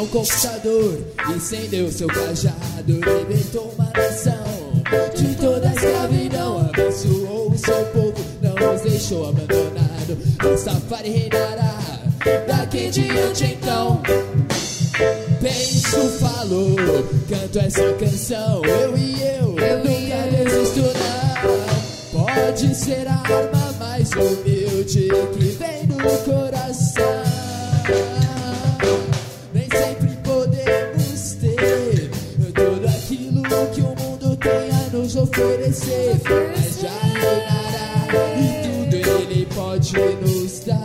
leão conquistador estendeu seu cajado, libertou uma nação de toda a escravidão, abençoou o seu povo, não os deixou abandonado. Rastafari reinará daqui em diante então. Penso, falou, canto essa canção, eu nunca desisto não. Pode ser a arma mais humilde que vem do coração. Nem sempre podemos ter tudo aquilo que o mundo tem a nos oferecer, mas já reinará e tudo ele pode nos dar.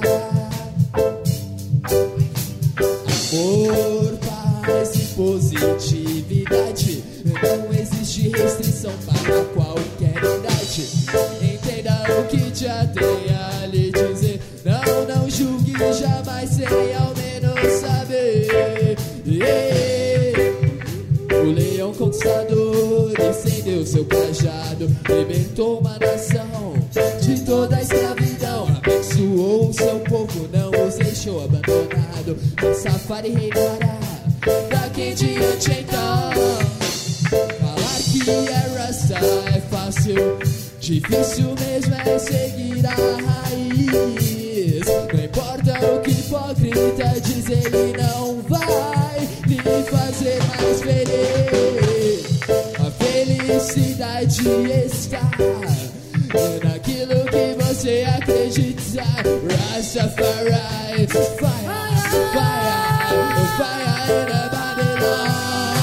Amor, paz e positividade, não existe restrição para qualquer idade. Entenda o que já tem a lhe dizer, não julgue, jamais sei ao menos saber. O leão conquistador estendeu seu cajado, libertou uma nação de toda a escravidão, abençoou o seu povo, não os deixou abandonado. Rastafari reinará daqui em diante então. Falar que é Rasta é fácil, difícil mesmo é seguir a raiz. Não importa o que hipócrita diz, ele não vai lhe fazer mais feliz. A felicidade está naquilo que você acredita. Rastafari, fire, fire, fire in a Babylon.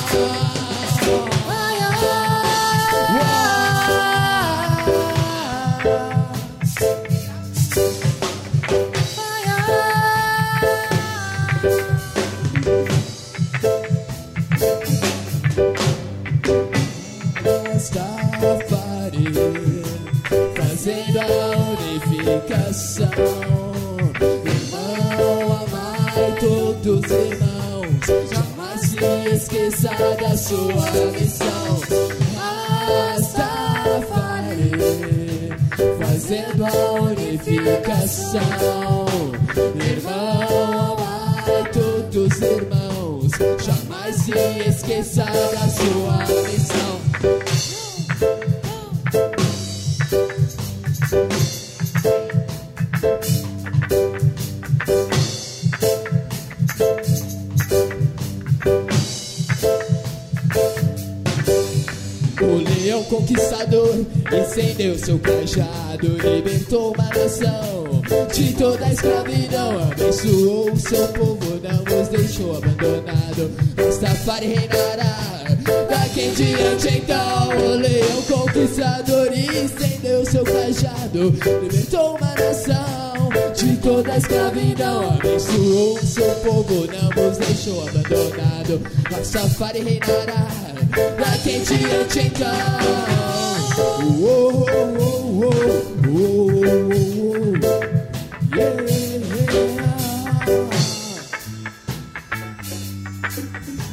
Rastafari, fazendo a unificação. Irmão, amai todos irmãos, jamais se esqueça da sua missão. Rastafari, fazendo a unificação. Irmão, amai todos irmãos, jamais se esqueça da sua missão. O leão conquistador estendeu seu cajado, libertou uma nação de toda a escravidão, abençoou o seu povo, não os deixou abandonado. Rastafari reinará daqui em diante então. O leão conquistador estendeu seu cajado, libertou uma nação de toda a escravidão, abençoou o seu povo, não os deixou abandonado. Rastafari reinará daqui em diante então. Yeah.